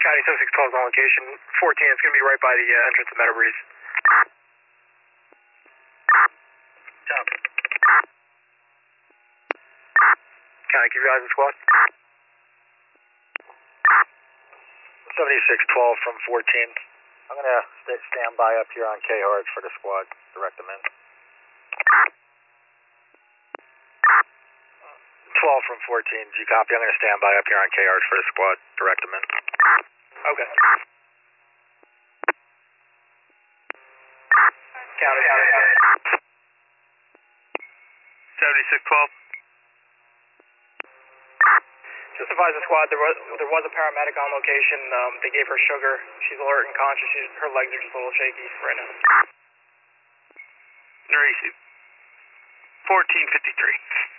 County 7612 is on location. 14, it's going to be right by the entrance to Meadow Breeze. Top. County, keep your eyes on squad. 7612 from 14. I'm going to stand by up here on K-Hard for the squad. Direct them in. 12 from 14, G copy. I'm going to stand by up here on K-Hard for the squad. Direct them in. Okay. County. 7612. Just advise the squad, there was a paramedic on location. They gave her sugar. She's alert and conscious. Her legs are just a little shaky right now. Receive. 1453.